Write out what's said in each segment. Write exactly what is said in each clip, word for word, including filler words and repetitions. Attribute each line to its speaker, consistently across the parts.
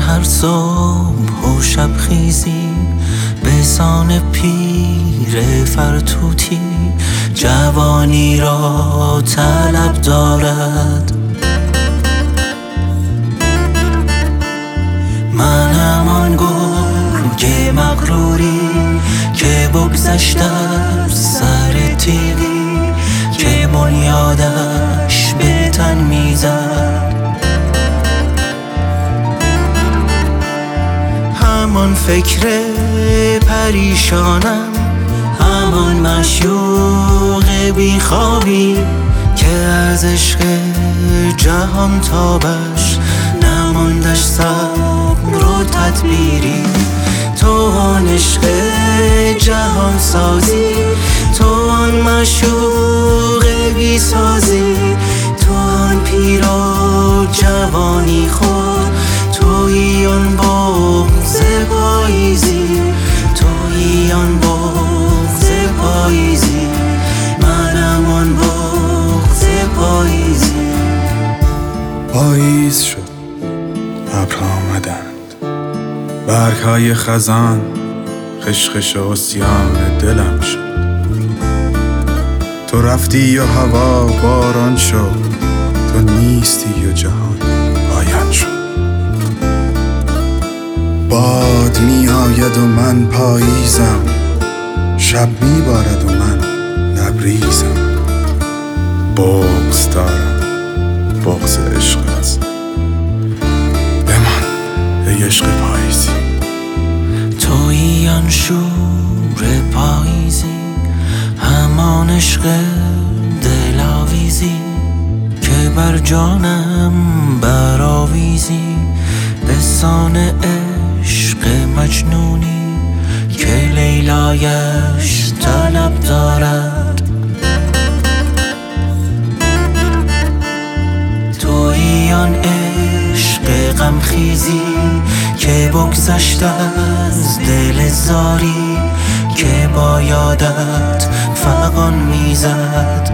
Speaker 1: هر صبح و شب خیزی به سان پیر فرتوتی جوانی را طلب دارد. من همان گرگ مغروری که بگذشت از سر تیغی که بنیادش به تن میزد. همان فکر پریشانم، همان معشوق بیخوابی که از عشق جهان تابش نماندش صبر و تدبیری. تو آن عشق جهان سازی، تو آن معشوق بی سازی، تو آن پیر و جوانی خود، تویی آن بغض پاییزی، تویی آن بغض پاییزی، منم آن بغض پاییزی.
Speaker 2: پاییز شد، ابرها آمدند، برگ‌های خزان خشخش عصیان دلم شد. تو رفتی و هوا باران شد، تو نیستی و جهان پایان شد. باد می آید و من پاییزم، شب می بارد و من لبریزم. بغض دارم، بغض عشقت، بمان ای عشق پاییزی.
Speaker 1: تویی آن شور پاییزی، همان عشق دلاویزی که بر جانم برآویزی. به سان عشق مجنونی که لیلایش طلب دارد. تویی آن عشق غمخیزی که بگذشت از دل زاری که با یادت فغان میزد.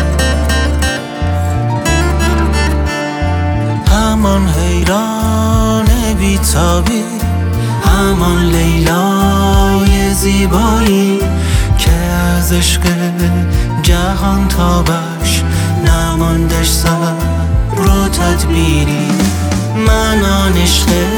Speaker 1: همان حیران بیتابی، همان لیلای زیبایی که از عشق جهان تابش نماندش صبر و تدبیری. من آن عشق